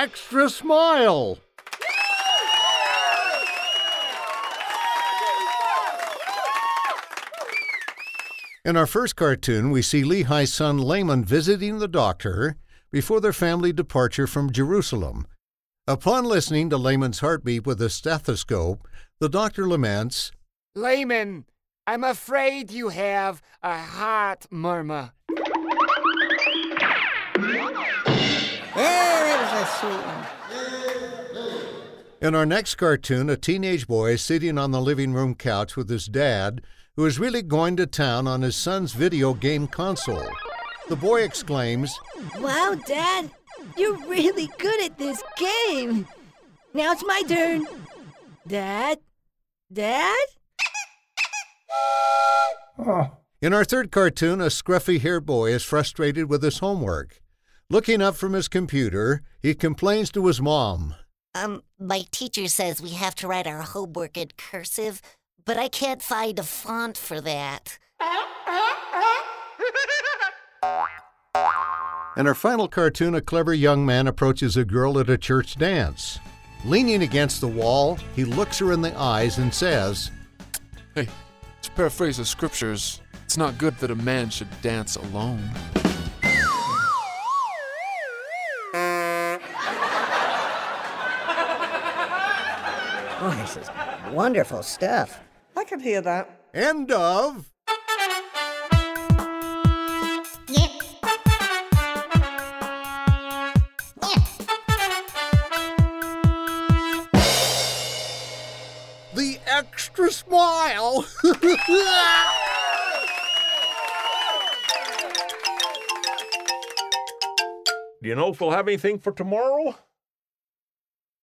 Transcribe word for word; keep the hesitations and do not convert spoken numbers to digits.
extra smile. In our first cartoon, we see Lehi's son Laman visiting the doctor before their family departure from Jerusalem. Upon listening to Laman's heartbeat with a stethoscope, the doctor laments, "Laman, I'm afraid you have a heart murmur." Hey, that was a sweet one. In our next cartoon, a teenage boy is sitting on the living room couch with his dad, who is really going to town on his son's video game console. The boy exclaims, "Wow, Dad, you're really good at this game. Now it's my turn. Dad? Dad?" In our third cartoon, a scruffy-haired boy is frustrated with his homework. Looking up from his computer, he complains to his mom. Um, my teacher says we have to write our homework in cursive, but I can't find a font for that. In our final cartoon, a clever young man approaches a girl at a church dance. Leaning against the wall, he looks her in the eyes and says, "Hey, to paraphrase the scriptures, it's not good that a man should dance alone." Oh, this is wonderful stuff. I can hear that. End of... The extra smile. Do you know if we'll have anything for tomorrow?